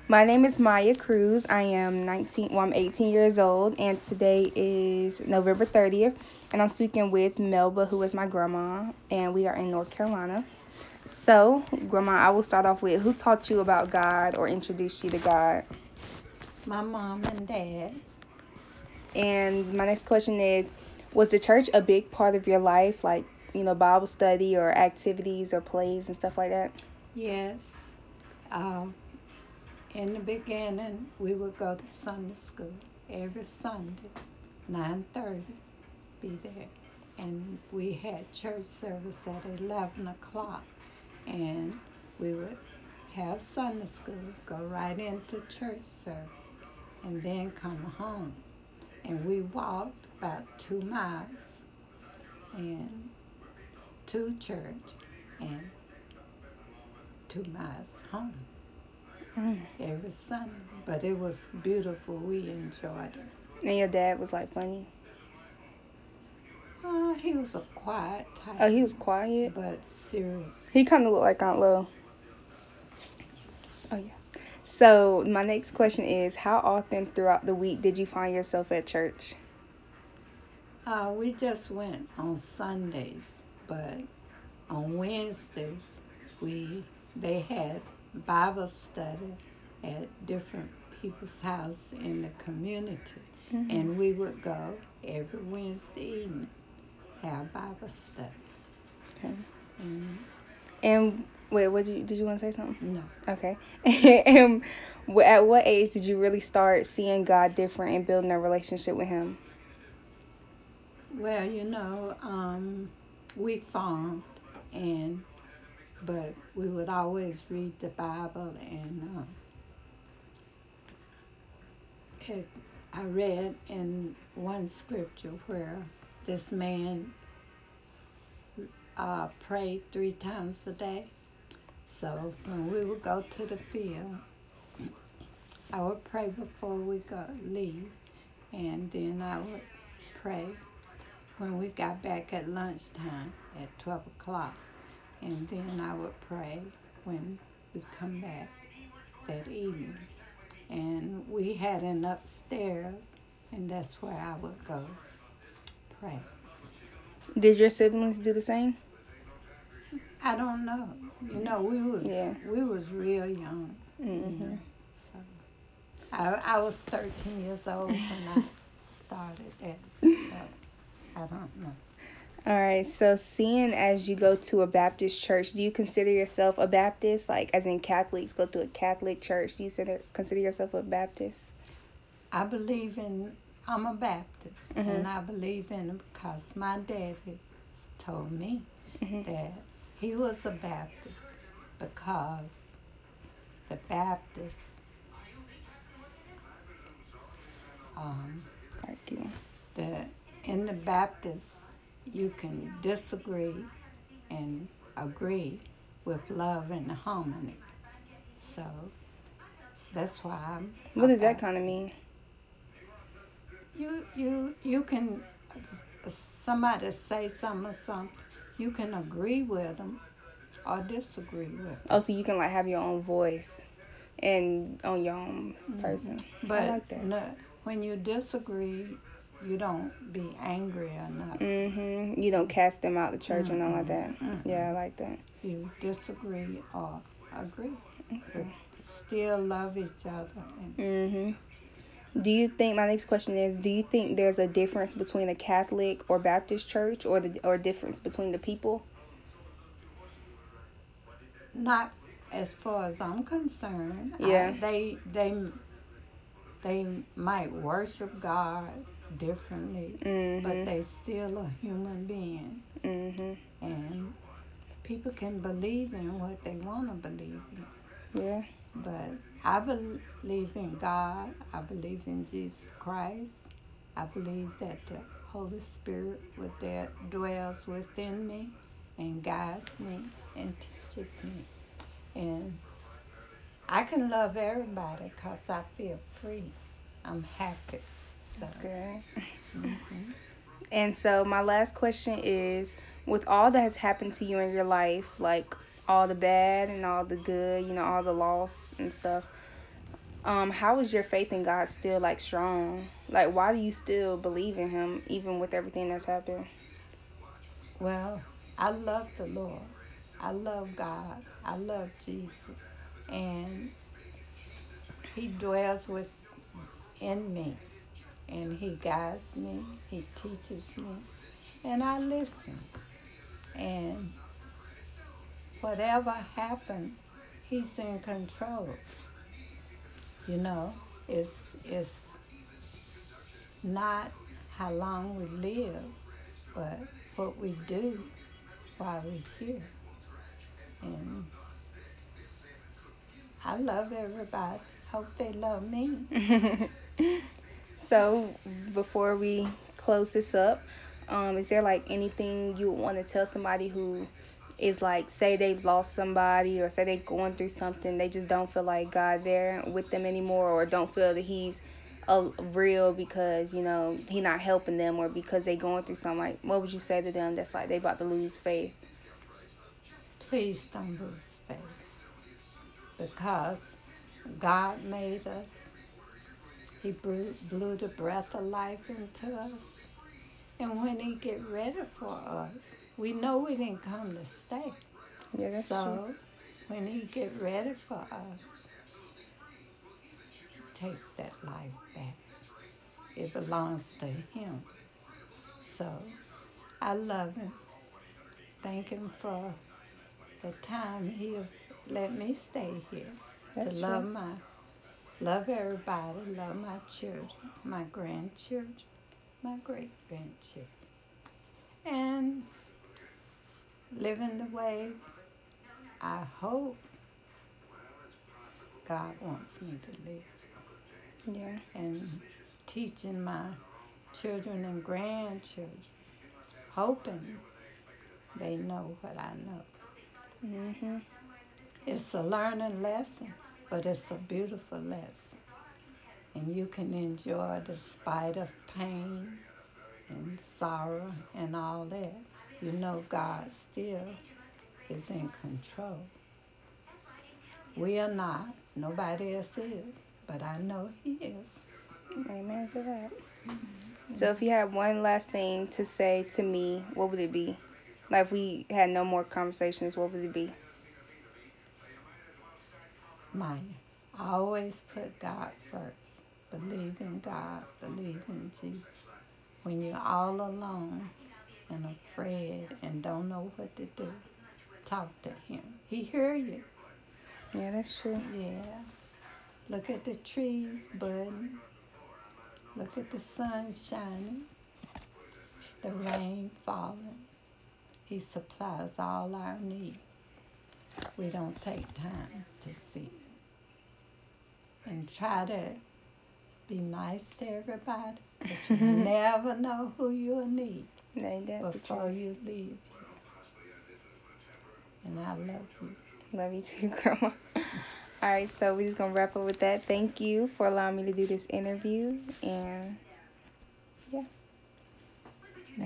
My name is Maya Cruz. I am 19, well, I'm 18 years old, and today is November 30th, and I'm speaking with Melba, who is my grandma, and we are in North Carolina. So, Grandma, I will start off with who taught you about God or introduced you to God? My mom and dad. And my next question is, was the church a big part of your life, like, Bible study or activities or plays and stuff like that? Yes. Um, in the beginning, we would go to Sunday school every Sunday, 9:30. Be there, and we had church service at 11 o'clock, and we would have Sunday school, go right into church service, and then come home. And we walked about 2 miles and to church and 2 miles home every Sunday. But it was beautiful. We enjoyed it. And your dad was like funny? He was a quiet type, Oh, he was quiet? but serious. He kind of looked like Aunt Lo. Oh, yeah. So, my next question is, how often throughout the week did you find yourself at church? We just went on Sundays, but on Wednesdays they had Bible study at different people's house in the community, and we would go every Wednesday evening have Bible study. Okay. And And, wait, did you want to say something? no, Okay. And at what age did you really start seeing God different and building a relationship with Him? well, we farmed, but we would always read the Bible, and I read in one scripture where this man prayed 3 times a day. So when we would go to the field, I would pray before we leave, and then I would pray when we got back at lunchtime at 12 o'clock, and then I would pray when we come back that evening. And we had an upstairs, and that's where I would go pray. Did your siblings do the same? I don't know. Yeah. We was real young. So I was 13 years old when I started that. So I don't know. All right, so seeing as you go to a Baptist church, do you consider yourself a Baptist? Like, as in Catholics go to a Catholic church, do you consider yourself a Baptist? I'm a Baptist, and I believe in it because my daddy told me that he was a Baptist because the Baptists, in the Baptists, you can disagree and agree with love and harmony. So that's why I'm. What does that kind of mean? You can, somebody say something, you can agree with them or disagree with them. Oh, so you can, like, have your own voice and on your own person. But I like that. no, when you disagree, you don't be angry or nothing. You don't cast them out the church or nothing like that. Yeah, I like that. You disagree or agree. But still love each other. Do you think, my next question is, do you think there's a difference between a Catholic or Baptist church or difference between the people? Not as far as I'm concerned. Yeah. They might worship God differently, but they still a human being. And people can believe in what they want to believe in. Yeah. But I believe in God. I believe in Jesus Christ. I believe that the Holy Spirit dwells within me and guides me and teaches me. And I can love everybody because I feel free. I'm happy. So. That's good. And so my last question is, with all that has happened to you in your life, like all the bad and all the good, all the loss and stuff, How is your faith in God still like strong? Like, why do you still believe in Him even with everything that's happened? Well, I love the Lord. I love God. I love Jesus. And He dwells within me. And He guides me. He teaches me. And I listen. And whatever happens, He's in control. You know, it's not how long we live, but what we do while we're here. And I love everybody. Hope they love me. So, before we close this up, is there like anything you would want to tell somebody who is like, say they lost somebody or say they going through something, they just don't feel like God there with them anymore, or don't feel that He's real because He not helping them, or because they going through something? Like, what would you say to them that's like they about to lose faith? Please don't lose faith, because God made us. He blew the breath of life into us. And when He get ready for us, we know we didn't come to stay. Yeah, that's true. So when He get ready for us, He takes that life back. It belongs to Him. So I love Him. Thank Him for the time He let me stay here. That's to true. love everybody, love my children, my grandchildren, my great grandchildren, and living the way I hope God wants me to live, Yeah. and teaching my children and grandchildren, hoping they know what I know. Mhm. It's a learning lesson, but it's a beautiful lesson. And you can enjoy the spite of pain and sorrow and all that. You know God still is in control. We are not. Nobody else is. But I know He is. Amen to that. So, if you had one last thing to say to me, what would it be? Like, if we had no more conversations, what would it be? Mine. I always put God first. Believe in God. Believe in Jesus. When you're all alone and afraid and don't know what to do, talk to Him. He hear you. Yeah, that's true. Yeah. Look at the trees budding. Look at the sun shining. The rain falling. He supplies all our needs. We don't take time to see it. And try to be nice to everybody, because you never know who you'll need before you leave. And I love you. Love you too, Grandma. All right, so we're just going to wrap up with that. Thank you for allowing me to do this interview, and